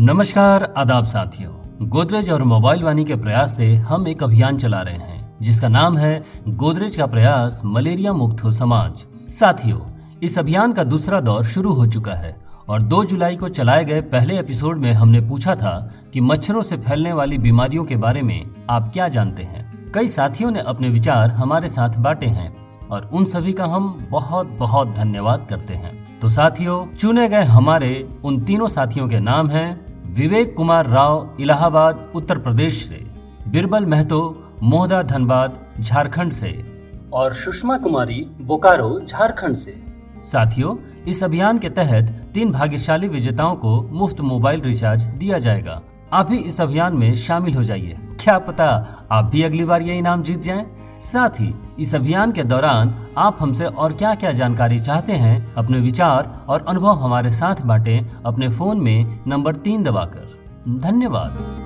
नमस्कार आदाब साथियों। गोदरेज और मोबाइल वाणी के प्रयास से हम एक अभियान चला रहे हैं जिसका नाम है गोदरेज का प्रयास मलेरिया मुक्त हो समाज। साथियों, इस अभियान का दूसरा दौर शुरू हो चुका है और 2 जुलाई को चलाए गए पहले एपिसोड में हमने पूछा था कि मच्छरों से फैलने वाली बीमारियों के बारे में आप क्या जानते हैं। कई साथियों ने अपने विचार हमारे साथ बांटे हैं और उन सभी का हम बहुत बहुत धन्यवाद करते हैं। तो साथियों, चुने गए हमारे उन तीनों साथियों के नाम हैं विवेक कुमार राव इलाहाबाद उत्तर प्रदेश से, बिरबल महतो मोहदा धनबाद झारखंड से और सुषमा कुमारी बोकारो झारखंड से। साथियों, इस अभियान के तहत 3 भाग्यशाली विजेताओं को मुफ्त मोबाइल रिचार्ज दिया जाएगा। आप भी इस अभियान में शामिल हो जाइए, क्या पता आप भी अगली बार ये इनाम जीत जाएं। साथ ही इस अभियान के दौरान आप हमसे और क्या क्या जानकारी चाहते हैं, अपने विचार और अनुभव हमारे साथ बांटें अपने फोन में नंबर 3 दबाकर। धन्यवाद।